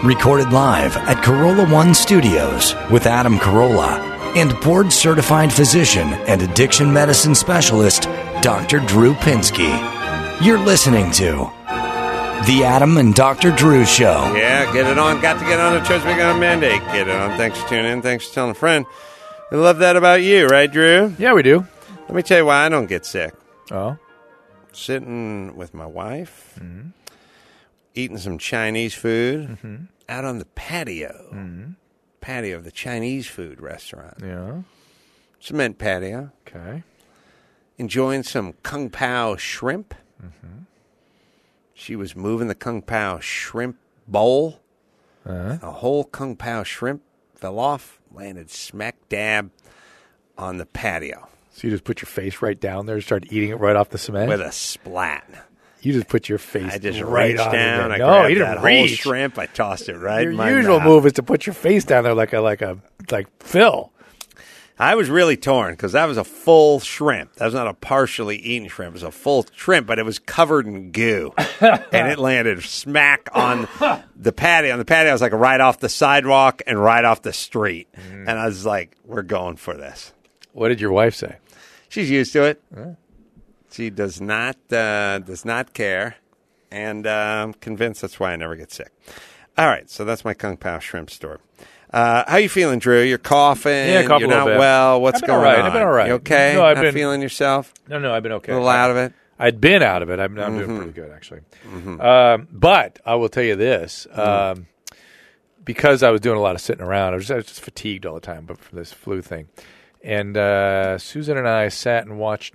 Recorded live at Corolla One Studios with Adam Carolla and board-certified physician and addiction medicine specialist, Dr. Drew Pinsky. You're listening to The Adam and Dr. Drew Show. Yeah, get it on. Got to get on the Church Big on Mandate. Get it on. Thanks for tuning in. Thanks for telling a friend. I love that about you, right, Drew? Yeah, we do. Let me tell you why I don't get sick. Oh? Sitting with my wife, eating some Chinese food out on the patio. Patio of the Chinese food restaurant. Yeah. Cement patio. Okay. Enjoying some Kung Pao shrimp. She was moving the Kung Pao shrimp bowl. A whole Kung Pao shrimp fell off, landed smack dab on the patio. So you just put your face right down there and start eating it right off the cement? With a splat. You just put your face I just right reached on down. it. I No, grabbed you that didn't whole reach. shrimp. I tossed it right Your in my usual mouth. move is to put your face down there like Phil. I was really torn because that was a full shrimp. That was not a partially eaten shrimp. It was a full shrimp, but it was covered in goo. And it landed smack on the patio. On the patio, I was like right off the sidewalk and right off the street. And I was like, we're going for this. What did your wife say? She's used to it. She does not care. And I'm convinced that's why I never get sick. All right, so that's my Kung Pao shrimp story. How you feeling, Drew? You're coughing. Yeah, coughing You're a little not bit. well. What's going on? I've been all right. You okay? No, I've not been feeling yourself? No, I've been okay. A little out of it? I'd been out of it. I'm doing pretty good, actually. But I will tell you this. Because I was doing a lot of sitting around, I was just fatigued all the time from this flu thing. And Susan and I sat and watched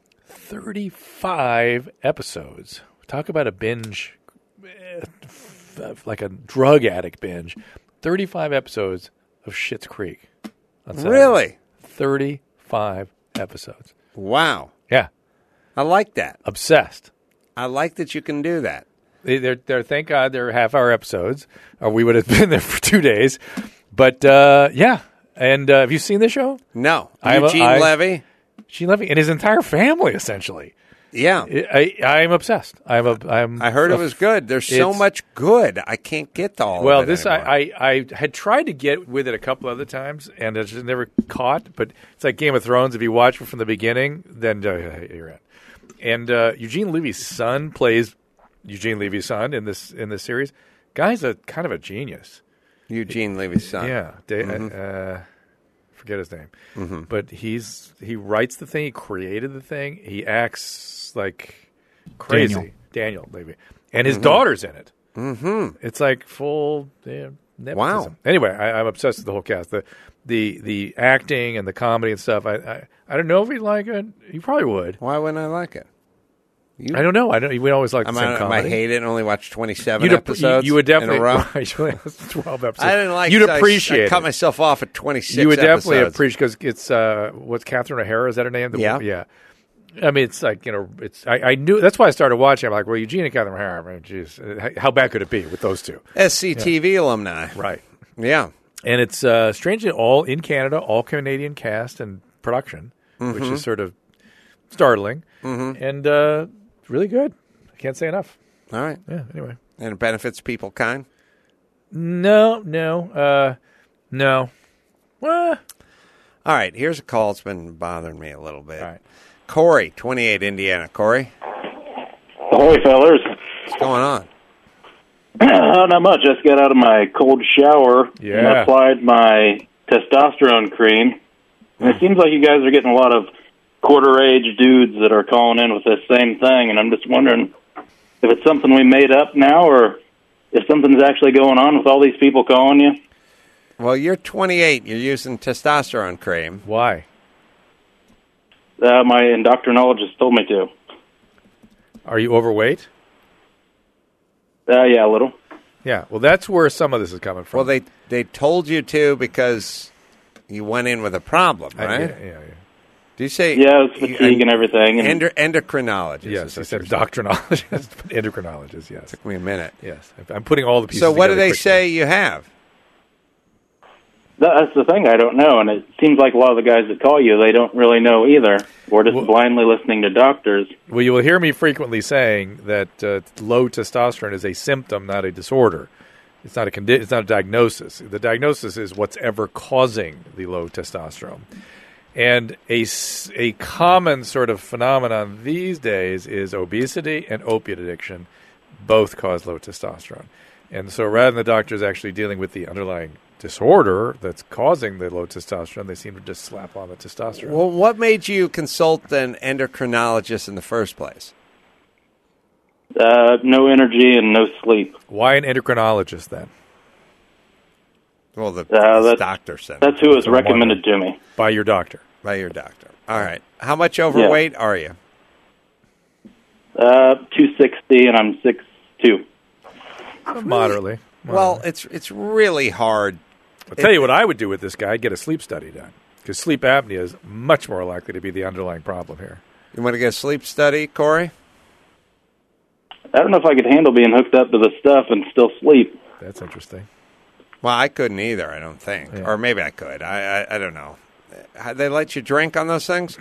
35 episodes. Talk about a binge, like a drug addict binge. 35 episodes of Schitt's Creek. On Saturday. Really? 35 episodes. Wow. Yeah. I like that. Obsessed. I like that you can do that. They're thank God they're half-hour episodes, or we would have been there for 2 days. But, yeah. And have you seen the show? No. Eugene Levy? Eugene Levy and his entire family, essentially. Yeah. I'm obsessed. I heard it was good. There's so much good. I can't get to all of it anymore. I had tried to get with it a couple other times, and I just never caught. But it's like Game of Thrones. If you watch it from the beginning, then you're in. And Eugene Levy's son plays Eugene Levy's son in this series. Guy's a kind of a genius. Eugene Levy's son. Yeah. Forget his name. But he writes the thing. He created the thing. He acts like crazy. Daniel Levy. And his daughter's in it. It's like full nepotism. Wow. Anyway, I'm obsessed with the whole cast. The acting and the comedy and stuff. I don't know if he'd like it. He probably would. Why wouldn't I like it? I don't know. We always like the same comedy. I hate it and only watch 27 episodes you would definitely, in a row. 12 episodes. I didn't like it. You'd appreciate I it. cut myself off at 26 You would episodes. definitely appreciate because it's what's Catherine O'Hara? Is that her name? Yeah. I mean, it's like it's. I knew that's why I started watching. I'm like, well, Eugene and Catherine O'Hara. I mean, geez, how bad could it be with those two? SCTV alumni, Right? Yeah, and it's strangely all in Canada, all Canadian cast and production, which is sort of startling and really good. I can't say enough. All right. Yeah. Anyway, and it benefits people kind. No. Well. All right, here's a call that's been bothering me a little bit. All right. Corey, 28, Indiana. Corey? Ahoy, fellers. What's going on? Not much. Just got out of my cold shower and applied my testosterone cream. And it seems like you guys are getting a lot of quarter-age dudes that are calling in with this same thing, and I'm just wondering if it's something we made up now or if something's actually going on with all these people calling you. Well, you're 28. You're using testosterone cream. Why? My endocrinologist told me to. Are you overweight? Yeah, a little. Yeah. Well, that's where some of this is coming from. Well, they told you to because you went in with a problem, right? Yeah. Do you say? Yeah, it was fatigue and everything. And endocrinologist. Yes, I said endocrinologist, but endocrinologist, yes. Took me a minute. Yes. I'm putting all the pieces So what do together they quickly. say you have? That's the thing. I don't know, and it seems like a lot of the guys that call you, they don't really know either. We're just blindly listening to doctors. Well, you will hear me frequently saying that low testosterone is a symptom, not a disorder. It's not it's not a diagnosis. The diagnosis is what's ever causing the low testosterone. And a common sort of phenomenon these days is obesity and opiate addiction. Both cause low testosterone. And so rather than the doctors actually dealing with the underlying disorder that's causing the low testosterone, they seem to just slap on the testosterone. Well, what made you consult an endocrinologist in the first place? No energy and no sleep. Why an endocrinologist then? Well, the doctor said that's who was recommended to me. By your doctor. By your doctor. All right. How much overweight are you? 260, and I'm 6'2". Moderately. Well, it's really hard. I'll tell you what I would do with this guy. Get a sleep study done. Because sleep apnea is much more likely to be the underlying problem here. You want to get a sleep study, Corey? I don't know if I could handle being hooked up to the stuff and still sleep. That's interesting. Well, I couldn't either, I don't think. Yeah. Or maybe I could. I don't know. They let you drink on those things?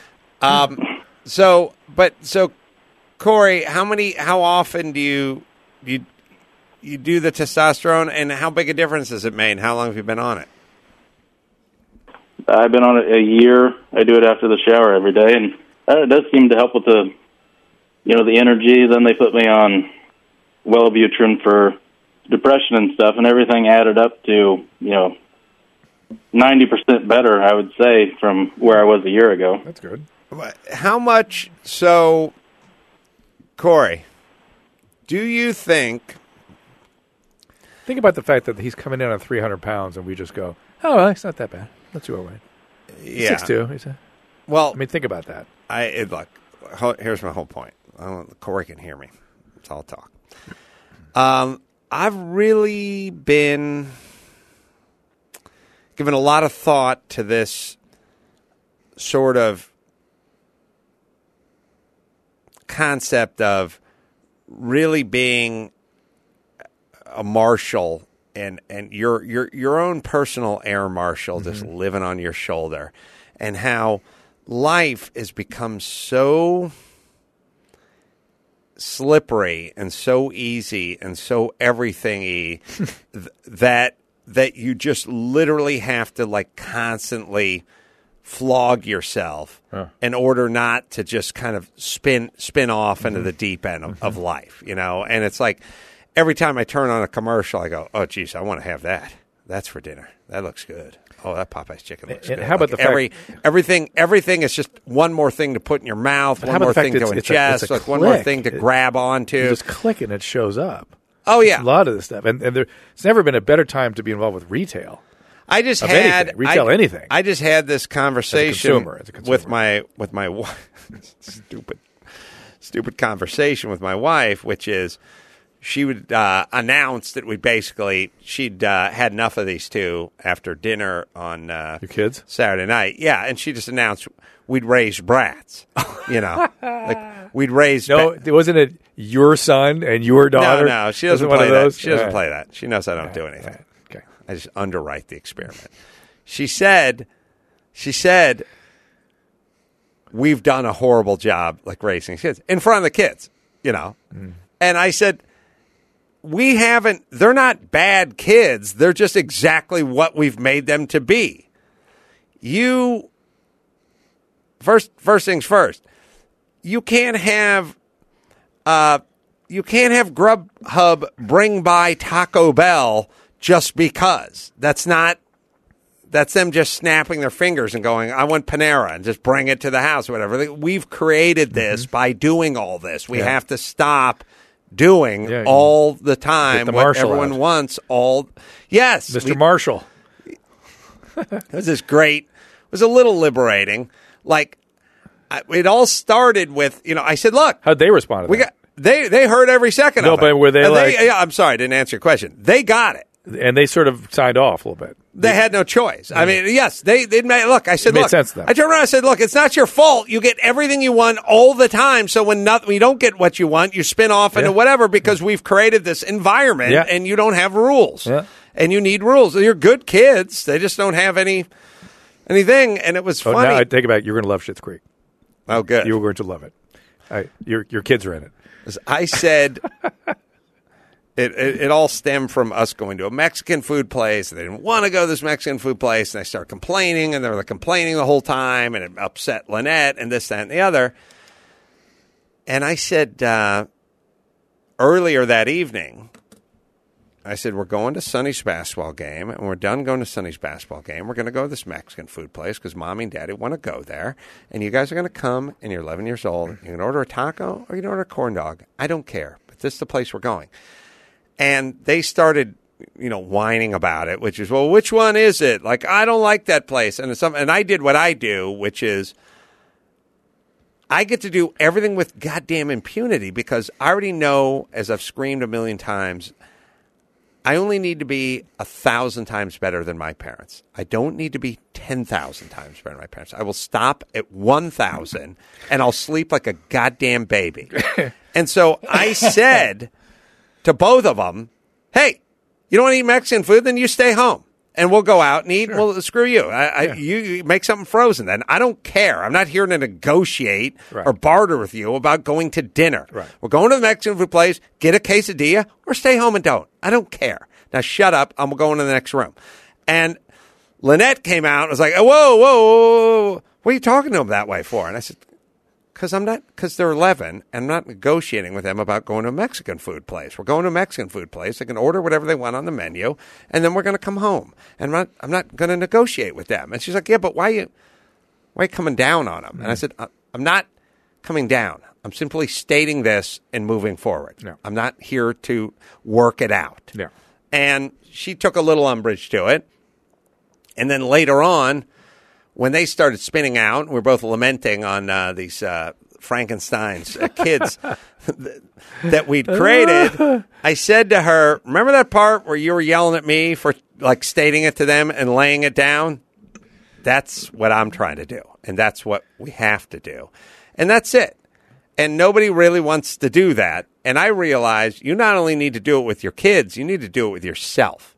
So, Corey, how often do you do the testosterone, and how big a difference has it made? How long have you been on it? I've been on it a year. I do it after the shower every day, and it does seem to help with the energy. Then they put me on Wellbutrin for depression and stuff, and everything added up to 90% better, I would say, from where I was a year ago. That's good. How much? So, Corey, do you think about the fact that he's coming in on 300 pounds, and we just go, oh, well, it's not that bad. Not too overweight. Yeah. 6'2". Well, think about that. Look, here's my whole point. Corey can hear me. It's all talk. I've really been given a lot of thought to this sort of concept of really being a marshal and your own personal air marshal, just living on your shoulder, and how life has become so slippery and so easy and so everything-y that you just literally have to constantly flog yourself in order not to just kind of spin off into the deep end of life, and it's like every time I turn on a commercial I go, oh geez, I want to have that. That's for dinner. That looks good. Oh, that Popeye's chicken looks good. How about the fact everything is just one more thing to put in your mouth, one more thing to ingest, one more thing to grab onto. You just click and it shows up. Oh yeah, a lot of this stuff, and there's never been a better time to be involved with retail. I just had anything. I just had this conversation as a consumer. with my wife. stupid conversation with my wife, which is she would announce that she'd had enough of these two after dinner on your kids Saturday night. Yeah, and she just announced we'd raised brats. We'd raised. No, wasn't it your son and your daughter? No, she doesn't play that. She doesn't play that. She knows I don't do anything. Okay, I just underwrite the experiment. She said, we've done a horrible job raising kids in front of the kids, And I said, we haven't. They're not bad kids. They're just exactly what we've made them to be. First things first. You can't have Grubhub bring by Taco Bell just because. That's them just snapping their fingers and going, I want Panera, and just bring it to the house or whatever. We've created this by doing all this. We have to stop doing all the time what everyone wants. Yes. Mr. Marshall. It was just great. It was a little liberating. It all started with, I said, look. How'd they respond to that? They heard every second of it. No, but were they I'm sorry, I didn't answer your question. They got it. And they sort of signed off a little bit. They had no choice. I mean, yes, they made, look, I said, look. It made sense to them. I turned around and said, look, it's not your fault. You get everything you want all the time. So when you don't get what you want, you spin off into whatever because we've created this environment and you don't have rules. Yeah. And you need rules. You're good kids. They just don't have anything. And it was funny. Now I take it back. You're going to love Schitt's Creek. Oh, good. You're going to love it. Your kids are in it. I said, It all stemmed from us going to a Mexican food place. They didn't want to go to this Mexican food place, and I started complaining, and they were complaining the whole time, and it upset Lynette and this, that, and the other. And I said earlier that evening, I said, we're going to Sonny's basketball game, and we're done going to Sonny's basketball game. We're going to go to this Mexican food place because Mommy and Daddy want to go there. And you guys are going to come, and you're 11 years old. You can order a taco or you can order a corn dog. I don't care, but this is the place we're going. And they started, whining about it, which is, well, which one is it? Like, I don't like that place. And I did what I do, which is I get to do everything with goddamn impunity because I already know, as I've screamed a million times, I only need to be 1,000 times better than my parents. I don't need to be 10,000 times better than my parents. I will stop at 1,000 and I'll sleep like a goddamn baby. And so I said to both of them, hey, you don't want to eat Mexican food? Then you stay home and we'll go out and eat. Sure. Well, screw you. You make something frozen then. I don't care. I'm not here to negotiate or barter with you about going to dinner. Right. We're going to the Mexican food place, get a quesadilla, or stay home and don't. I don't care. Now shut up. I'm going to the next room. And Lynette came out and was like, whoa. What are you talking to them that way for? And I said, because they're 11, and I'm not negotiating with them about going to a Mexican food place. We're going to a Mexican food place. They can order whatever they want on the menu, and then we're going to come home. And I'm not going to negotiate with them. And she's like, yeah, but why are you coming down on them? Mm-hmm. And I said, I'm not coming down. I'm simply stating this and moving forward. No. I'm not here to work it out. No. And she took a little umbrage to it. And then later on, when they started spinning out, we're both lamenting on these Frankenstein's kids that we'd created. I said to her, remember that part where you were yelling at me for like stating it to them and laying it down? That's what I'm trying to do. And that's what we have to do. And that's it. And nobody really wants to do that. And I realize you not only need to do it with your kids, you need to do it with yourself.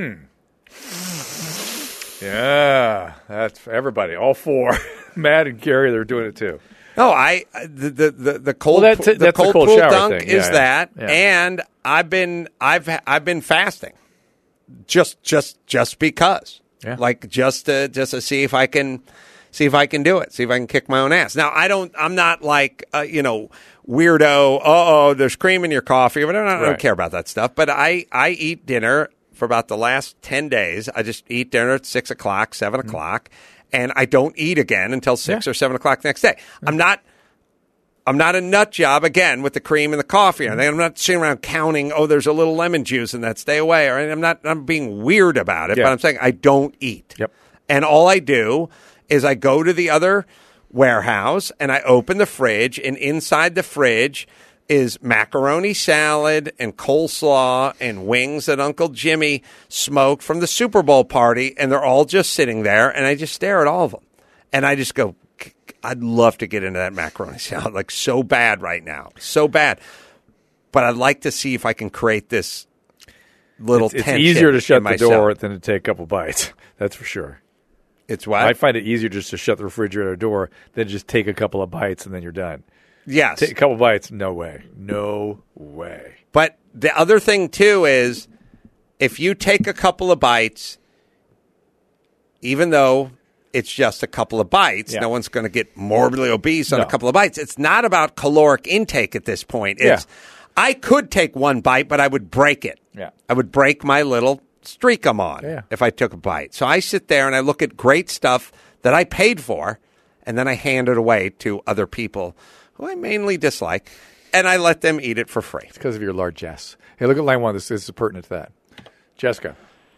Yeah, that's for everybody. All four, Matt and Gary, they're doing it too. No, the cold cold pool dunk thing. Is that, and I've been fasting, just because, like just to see if I can do it, see if I can kick my own ass. Now I'm not like weirdo. There's cream in your coffee, but I don't care about that stuff. But I eat dinner. For about the last 10 days, I just eat dinner at 6 o'clock, 7 o'clock, and I don't eat again until 6 or 7 o'clock the next day. I'm not a nut job, again, with the cream and the coffee. I'm not sitting around counting, there's a little lemon juice in that, stay away. Or I'm being weird about it, but I'm saying I don't eat. Yep. And all I do is I go to the other warehouse, and I open the fridge, and inside the fridge is macaroni salad and coleslaw and wings that Uncle Jimmy smoked from the Super Bowl party, and they're all just sitting there, and I just stare at all of them. And I just go, I'd love to get into that macaroni salad, like so bad right now, so bad. But I'd like to see if I can create this little tension. It's easier to shut the door than to take a couple bites, that's for sure. It's what? I find it easier just to shut the refrigerator door than just take a couple of bites and then you're done. Yes. Take a couple bites, no way. No way. But the other thing, too, is if you take a couple of bites, even though it's just a couple of bites, no one's going to get morbidly obese on a couple of bites. It's not about caloric intake at this point. It's I could take one bite, but I would break it. Yeah. I would break my little streak I'm on if I took a bite. So I sit there and I look at great stuff that I paid for, and then I hand it away to other people who I mainly dislike, and I let them eat it for free. It's because of your largesse. Hey, look at line one. This is pertinent to that. Jessica.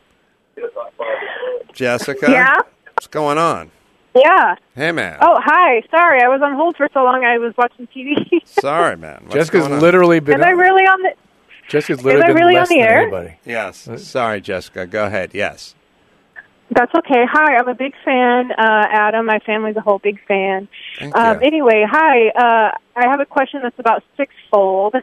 Jessica? Yeah? What's going on? Yeah. Hey, man. Oh, hi. Sorry, I was on hold for so long I was watching TV. Sorry, man. What's Jessica's literally been... Am I really on the... Jessica's literally been less on the air? than anybody. Yes. Sorry, Jessica. Go ahead. Yes. That's okay. Hi, I'm a big fan, Adam. My family's a whole big fan. Thank you. Anyway, hi. I have a question that's about sixfold.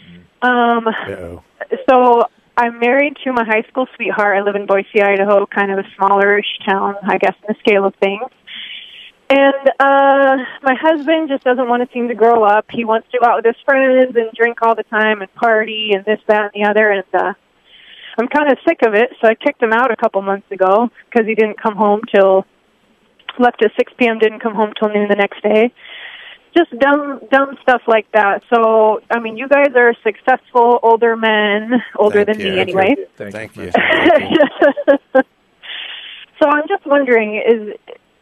So I'm married to my high school sweetheart. I live in Boise, Idaho, kind of a smallerish town, I guess, in the scale of things. And my husband just doesn't want to seem to grow up. He wants to go out with his friends and drink all the time and party and this, that, and the other. And I'm kind of sick of it, so I kicked him out a couple months ago because he didn't come home till, left at 6 p.m., didn't come home till noon the next day. Just dumb stuff like that. So, I mean, you guys are successful older men, older than me anyway. Thank you. So I'm just wondering,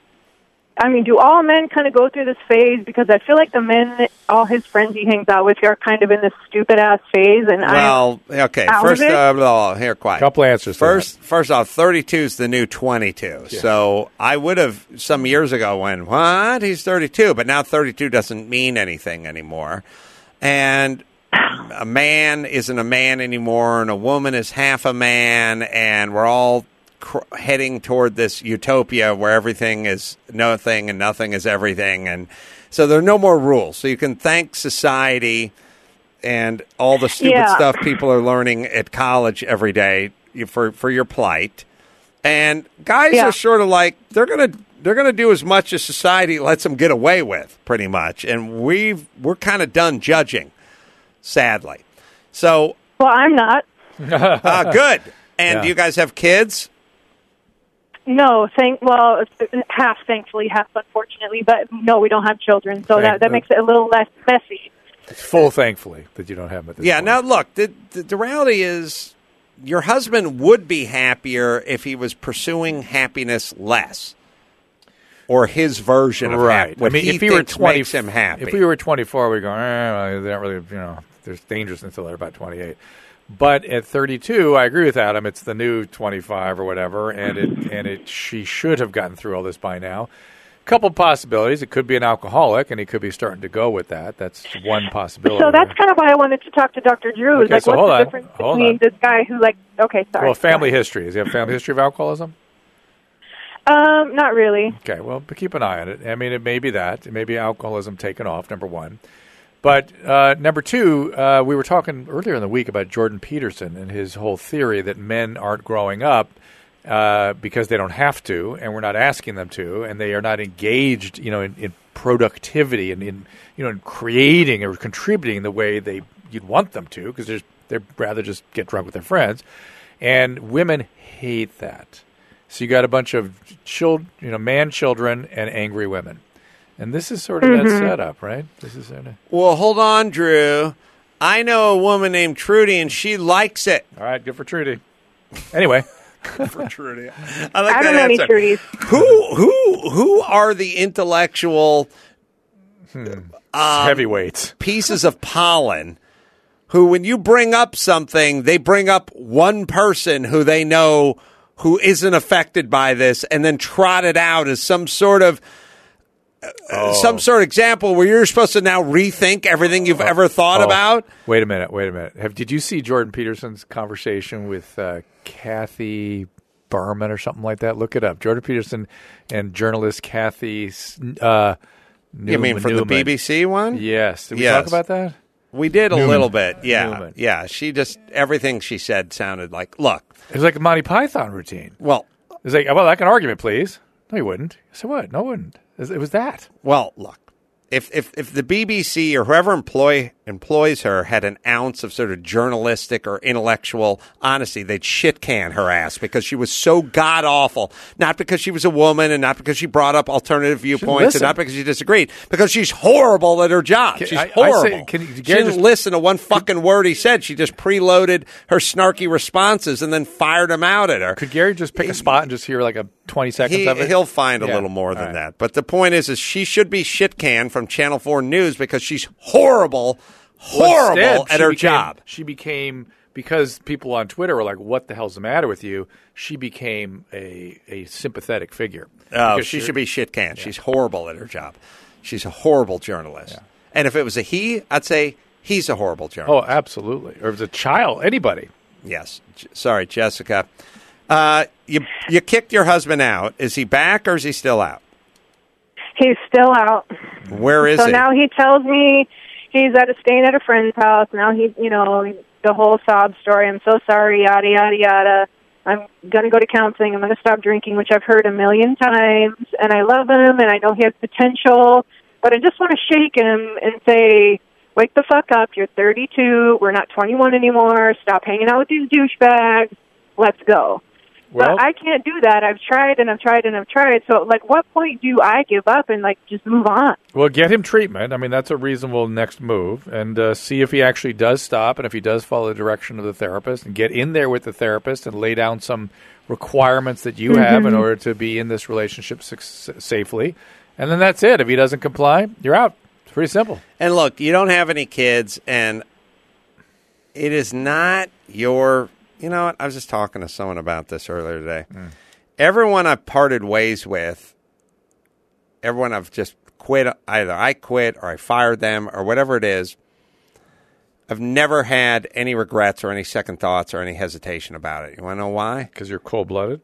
do all men kind of go through this phase? Because I feel like the men, all his friends he hangs out with, are kind of in this stupid-ass phase. And okay. First, here, quiet. Couple answers. First off, 32 is the new 22. Yeah. So I would have some years ago went, what? He's 32. But now 32 doesn't mean anything anymore. And a man isn't a man anymore, and a woman is half a man, and we're all heading toward this utopia where everything is nothing and nothing is everything. And so there are no more rules. So you can thank society and all the stupid stuff people are learning at college every day for your plight. And guys are sort of like, they're going to do as much as society lets them get away with, pretty much. And we're kind of done judging, sadly. So, well, I'm not. Good. And do you guys have kids? No, half thankfully, half unfortunately, but no, we don't have children, so that makes it a little less messy. It's full thankfully that you don't have them at this point. Now look, the reality is your husband would be happier if he was pursuing happiness less, or his version of right. What if he were 20, makes him happy. If we were 24, we'd go, well, they don't really, there's dangerous until they're about 28. But at 32, I agree with Adam. It's the new 25 or whatever, and she should have gotten through all this by now. Couple possibilities. It could be an alcoholic, and he could be starting to go with that. That's one possibility. So that's kind of why I wanted to talk to Dr. Drew. Okay, what's the difference between this guy who, okay, sorry. Well, family history. Does he have a family history of alcoholism? Not really. Okay, well, but keep an eye on it. I mean, it may be that. It may be alcoholism taken off, number one. But number two, we were talking earlier in the week about Jordan Peterson and his whole theory that men aren't growing up because they don't have to, and we're not asking them to, and they are not engaged, in productivity and in creating or contributing the way you'd want them to, because they'd rather just get drunk with their friends, and women hate that. So you got a bunch of man children and angry women. And this is sort of that setup, right? This is sort of... Well, hold on, Drew. I know a woman named Trudy, and she likes it. All right, good for Trudy. Anyway. Good for Trudy. I like I that don't know any Trudys. Who are the intellectual heavyweights, pieces of pollen who, when you bring up something, they bring up one person who they know who isn't affected by this, and then trot it out as some sort of example where you're supposed to now rethink everything you've ever thought about? Wait a minute. Did you see Jordan Peterson's conversation with Kathy Berman or something like that? Look it up. Jordan Peterson and journalist Kathy Newman. You mean from the BBC one? Yes. Did we talk about that? We did a Newman. little bit. Yeah. Newman. Yeah. Everything she said sounded like, look. It was like a Monty Python routine. Well. It was like, like an argument, please. No, you wouldn't. I said, what? No, I wouldn't. It was that. Well, look, if the BBC or whoever employs her had an ounce of sort of journalistic or intellectual honesty, they'd shit can her ass because she was so god awful. Not because she was a woman, and not because she brought up alternative viewpoints, and not because she disagreed. Because she's horrible at her job. She's horrible. She didn't listen to one fucking word he said. She just preloaded her snarky responses and then fired him out at her. Could Gary just pick a spot and just hear like a 20 seconds of it? He'll find a little more than that. But the point is she should be shit canned from Channel 4 News because she's horrible at her job. She became, because people on Twitter were like, what the hell's the matter with you? She became a sympathetic figure. Oh, she should be shit canned. Yeah. She's horrible at her job. She's a horrible journalist. Yeah. And if it was a he, I'd say he's a horrible journalist. Oh, absolutely. Or if it was a child, anybody. Yes. Sorry, Jessica. You kicked your husband out. Is he back or is he still out? He's still out. Where is he? So now he tells me he's staying at a friend's house. Now he's, the whole sob story. I'm so sorry, yada, yada, yada. I'm going to go to counseling. I'm going to stop drinking, which I've heard a million times. And I love him, and I know he has potential. But I just want to shake him and say, wake the fuck up. You're 32. We're not 21 anymore. Stop hanging out with these douchebags. Let's go. Well, but I can't do that. I've tried and I've tried and I've tried. So, like, what point do I give up and, like, just move on? Well, get him treatment. I mean, that's a reasonable next move. And see if he actually does stop and if he does follow the direction of the therapist, and get in there with the therapist and lay down some requirements that you have in order to be in this relationship safely. And then that's it. If he doesn't comply, you're out. It's pretty simple. And look, you don't have any kids, and it is not your... You know what? I was just talking to someone about this earlier today. Everyone I've parted ways with, everyone I've just quit, either I quit or I fired them or whatever it is, I've never had any regrets or any second thoughts or any hesitation about it. You want to know why? Because you're cold-blooded?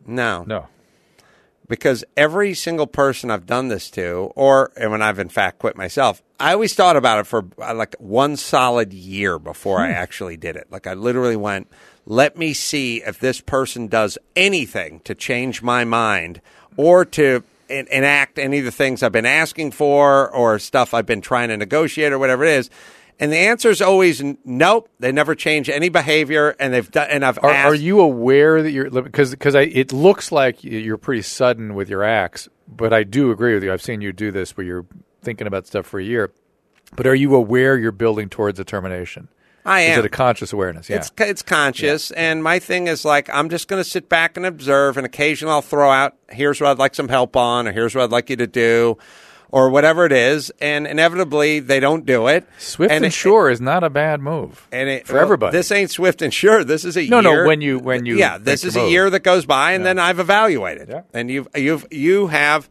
No. Because every single person I've done this to, and when I've in fact quit myself, I always thought about it for like one solid year before I actually did it. Like I literally went, let me see if this person does anything to change my mind or to enact any of the things I've been asking for or stuff I've been trying to negotiate or whatever it is. And the answer is always nope. They never change any behavior, and they've done. And I've asked. Are you aware that you're because it looks like you're pretty sudden with your acts, but I do agree with you. I've seen you do this where you're thinking about stuff for a year. But are you aware you're building towards a termination? I am. Is it a conscious awareness? Yeah. It's conscious, and my thing is like I'm just going to sit back and observe, and occasionally I'll throw out, here's what I'd like some help on, or here's what I'd like you to do, or whatever it is, and inevitably they don't do it. Swift and sure is not a bad move for everybody. This ain't swift and sure. This is a year. No, when you yeah, this is a year that goes by, and then I've evaluated, and you have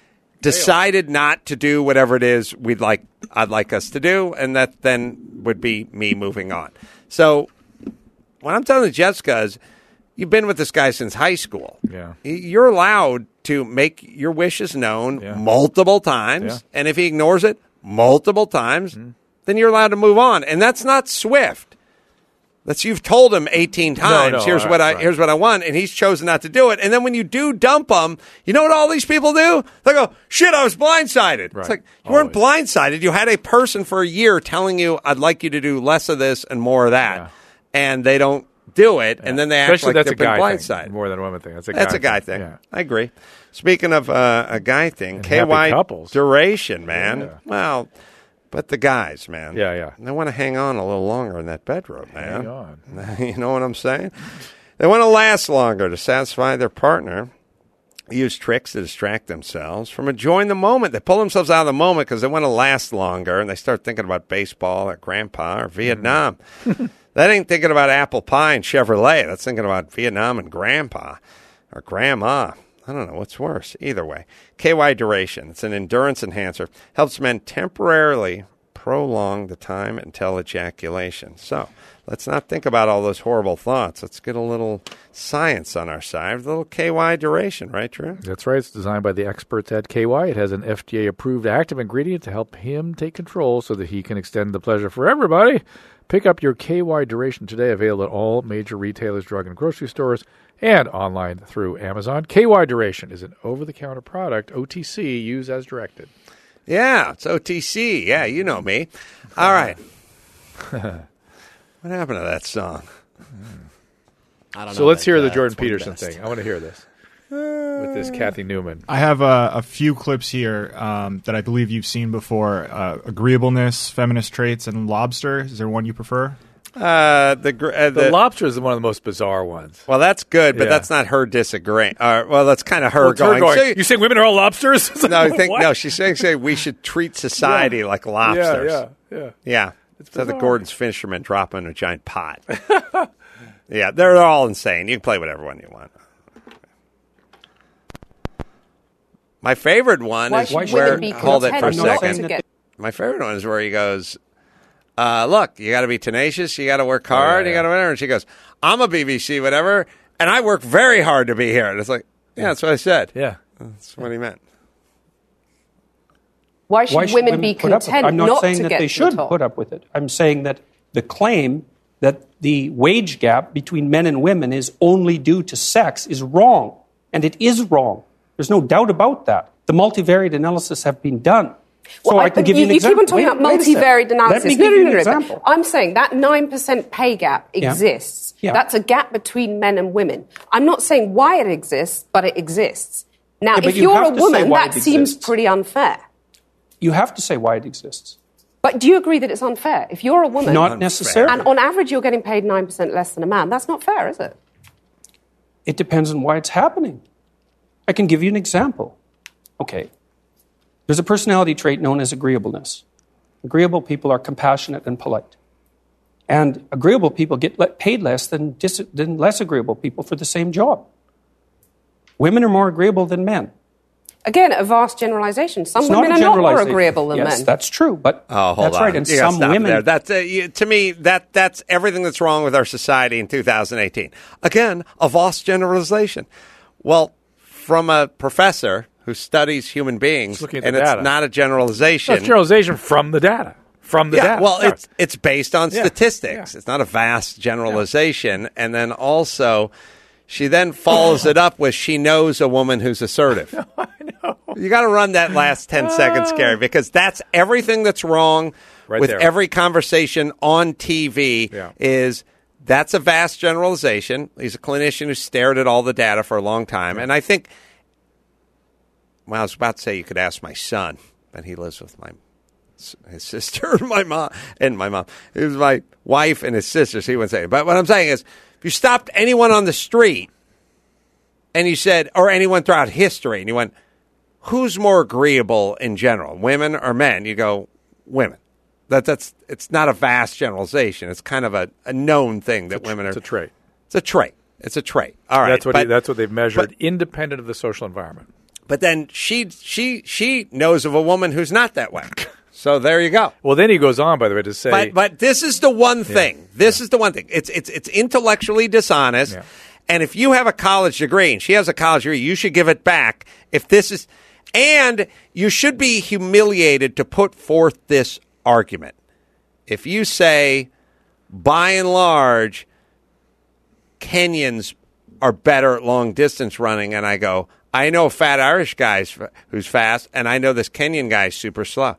decided not to do whatever it is I'd like us to do, and that then would be me moving on. So what I'm telling Jessica is, you've been with this guy since high school. Yeah. You're allowed to make your wishes known multiple times, and if he ignores it multiple times, then you're allowed to move on. And that's not swift. That's you've told him 18 times. Here's what I want, and he's chosen not to do it. And then when you do dump him, you know what all these people do? They go, "Shit, I was blindsided." Right. It's like you weren't blindsided. You had a person for a year telling you, "I'd like you to do less of this and more of that," and they don't do it, and then they act like they've been blindsided. More than a woman thing. That's a guy thing. Yeah. I agree. Speaking of a guy thing, and KY duration, man. Yeah. Well. But the guys, man. Yeah. They want to hang on a little longer in that bedroom, man. Hang on. You know what I'm saying? They want to last longer to satisfy their partner. They use tricks to distract themselves from enjoying the moment. They pull themselves out of the moment because they want to last longer, and they start thinking about baseball or grandpa or Vietnam. That ain't thinking about apple pie and Chevrolet. That's thinking about Vietnam and grandpa or grandma. I don't know what's worse. Either way. KY duration. It's an endurance enhancer. Helps men temporarily prolong the time until ejaculation. So let's not think about all those horrible thoughts. Let's get a little science on our side. A little KY duration, right, Drew? That's right. It's designed by the experts at KY. It has an FDA-approved active ingredient to help him take control so that he can extend the pleasure for everybody. Pick up your KY duration today. Available at all major retailers, drug and grocery stores, and online through Amazon. KY Duration is an over-the-counter product, OTC, use as directed. Yeah, it's OTC. Yeah, you know me. All right. What happened to that song? I don't know. So let's hear the Jordan Peterson thing. I want to hear this with this Kathy Newman. I have a few clips here that I believe you've seen before. Agreeableness, feminist traits, and lobster. Is there one you prefer? The lobster is one of the most bizarre ones. Well, that's good, but that's not her disagreeing. Well, that's kind of her going. You saying women are all lobsters? No, she's saying we should treat society like lobsters. Yeah. So the Gordon's fishermen drop in a giant pot. Yeah, they're all insane. You can play whatever one you want. My favorite one is where. Hold it for a second. My favorite one is where he goes, look, you got to be tenacious. You got to work hard. You got to whatever. And she goes, I'm a BBC, whatever, and I work very hard to be here. And it's like, yeah, that's what I said. Yeah. That's what he meant. Why should women be content I'm not not saying to that get they should the top? put up with it. I'm saying that the claim that the wage gap between men and women is only due to sex is wrong. And it is wrong. There's no doubt about that. The multivariate analysis have been done. So I can give you an example. You keep on talking about multivariate analysis. Let me give you an example. I'm saying that 9% pay gap exists. Yeah. That's a gap between men and women. I'm not saying why it exists, but it exists. Now, if you're a woman, that seems pretty unfair. You have to say why it exists. But do you agree that it's unfair? If you're a woman... Not necessarily. And on average, you're getting paid 9% less than a man. That's not fair, is it? It depends on why it's happening. I can give you an example. Okay. There's a personality trait known as agreeableness. Agreeable people are compassionate and polite. And agreeable people get paid less than less agreeable people for the same job. Women are more agreeable than men. Again, a vast generalization. Some women are not more agreeable than men. Yes, that's true, but hold that's on. right. And some women... There. That's, to me, that's everything that's wrong with our society in 2018. Again, a vast generalization. Well, from a professor who studies human beings, and it's not a generalization. It's a generalization from the data. From the data. Well, it's based on statistics. Yeah. It's not a vast generalization. Yeah. And then also... She then follows it up with she knows a woman who's assertive. I know. You got to run that last 10 seconds, Gary, because that's everything that's wrong with every conversation on TV is that's a vast generalization. He's a clinician who stared at all the data for a long time. And I think, well, I was about to say you could ask my son, but he lives with his sister, my mom. It was my wife and his sister, so he wouldn't say it. But what I'm saying is, if you stopped anyone on the street and you said, or anyone throughout history, and you went, who's more agreeable in general, women or men? You go, women. It's not a vast generalization. It's kind of a known thing that women are. It's a trait. It's a trait. It's a trait. All right. That's what they've measured, independent of the social environment. But then she knows of a woman who's not that way. So there you go. Well, then he goes on, by the way, to say... But this is the one thing. This is the one thing. It's intellectually dishonest. Yeah. And if you have a college degree and she has a college degree, you should give it back. If this is... And you should be humiliated to put forth this argument. If you say, by and large, Kenyans are better at long-distance running, and I go, I know a fat Irish guy who's fast, and I know this Kenyan guy is super slow.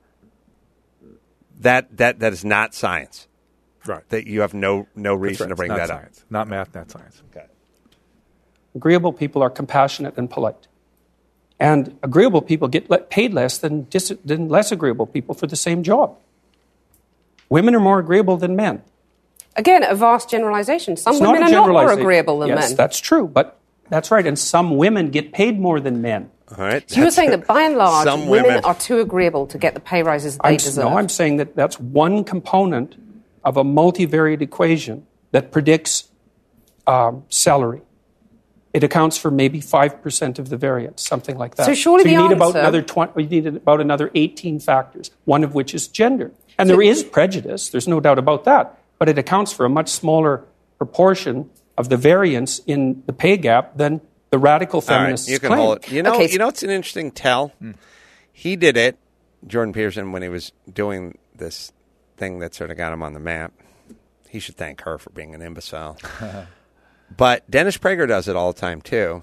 That is not science. Right. That you have no reason to bring that science. Up. Not math, not science. Okay. Agreeable people are compassionate and polite. And agreeable people get paid less than less agreeable people for the same job. Women are more agreeable than men. Again, a vast generalization. Some women are not more agreeable than men. Yes, that's true, but that's right. And some women get paid more than men. All right. So you're saying that by and large, women are too agreeable to get the pay rises they deserve? No, I'm saying that that's one component of a multivariate equation that predicts salary. It accounts for maybe 5% of the variance, something like that. So surely you need about another 18 factors, one of which is gender. And there is prejudice, there's no doubt about that, but it accounts for a much smaller proportion of the variance in the pay gap than the radical feminists you can claim. hold it. You know, it's an interesting tell. He did it, Jordan Peterson, when he was doing this thing that sort of got him on the map. He should thank her for being an imbecile. But Dennis Prager does it all the time, too.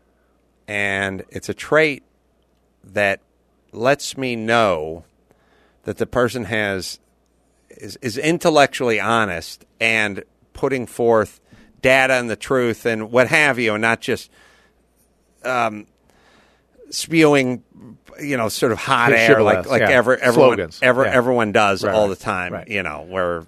And it's a trait that lets me know that the person is intellectually honest and putting forth data and the truth and what have you, and not just spewing, sort of hot air like everyone does all the time. Right. Where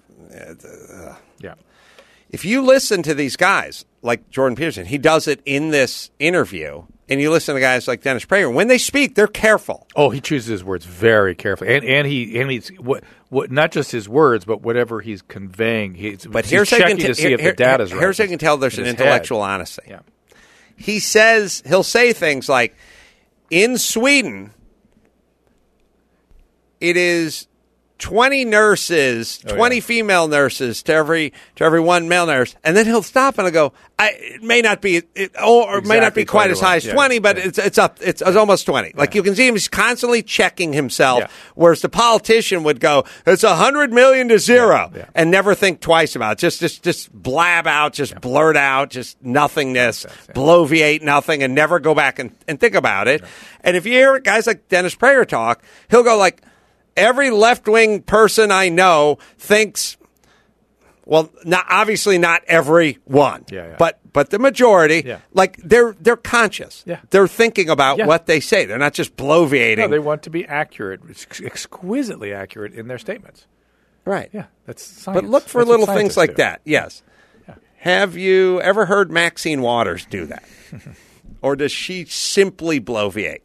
if you listen to these guys like Jordan Peterson, he does it in this interview, and you listen to guys like Dennis Prager. When they speak, they're careful. Oh, he chooses his words very carefully, and he's what not just his words, but whatever he's conveying. He's checking to see if the data's right. Here's how you can tell there's an intellectual honesty. Yeah. He'll say things like, in Sweden, it is 20 nurses, 20 female nurses to every one male nurse, and then he'll stop and he'll go, it may not be, may not be quite as high as 20, but it's up, it's almost 20. Like you can see him, he's constantly checking himself, whereas the politician would go, it's 100 million to 0, and never think twice about it. Just blab out, just blurt out, just nothingness, bloviate nothing, and never go back and think about it. And if you hear guys like Dennis Prager talk, he'll go like, every left-wing person I know thinks, well, obviously not every one, but the majority, like they're conscious. Yeah. They're thinking about what they say. They're not just bloviating. No, they want to be accurate, exquisitely accurate in their statements. Right. Yeah, that's science. But look for little things like that. Yes. Yeah. Have you ever heard Maxine Waters do that? Or does she simply bloviate?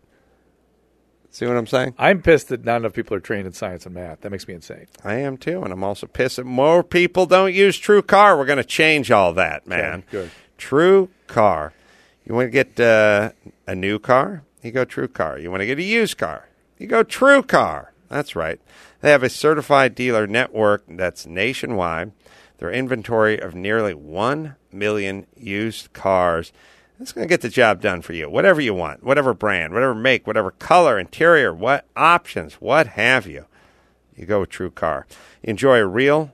See what I'm saying? I'm pissed that not enough people are trained in science and math. That makes me insane. I am too, and I'm also pissed that more people don't use TrueCar. We're going to change all that, man. Okay, good. TrueCar. You want to get a new car? You go TrueCar. You want to get a used car? You go TrueCar. That's right. They have a certified dealer network that's nationwide. Their inventory of nearly 1 million used cars. It's going to get the job done for you. Whatever you want, whatever brand, whatever make, whatever color, interior, what options, what have you. You go with TrueCar. You enjoy a real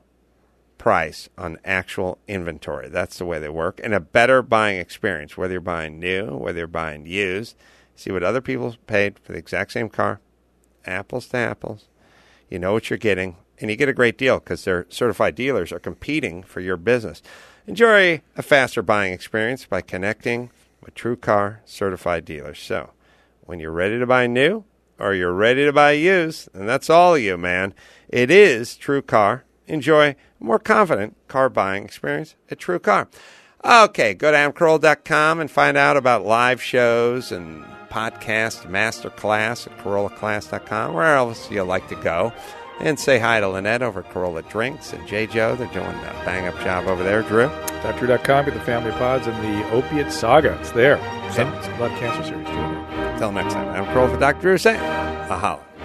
price on actual inventory. That's the way they work. And a better buying experience, whether you're buying new, whether you're buying used. See what other people paid for the exact same car. Apples to apples. You know what you're getting. And you get a great deal because their certified dealers are competing for your business. Enjoy a faster buying experience by connecting with TrueCar certified dealers. So, when you're ready to buy new or you're ready to buy used, and that's all of you, man, it is TrueCar. Enjoy a more confident car buying experience at TrueCar. Okay, go to adamcarolla.com and find out about live shows and podcast masterclass at CorollaClass.com, where else you like to go. And say hi to Lynette over at Corolla Drinks and J. Joe. They're doing a bang-up job over there. Drew? Dr.com, get the family pods and the opiate saga. It's there. And Blood Cancer Series, too. Until next time, I'm Carolla for Dr. Drew saying, a holla.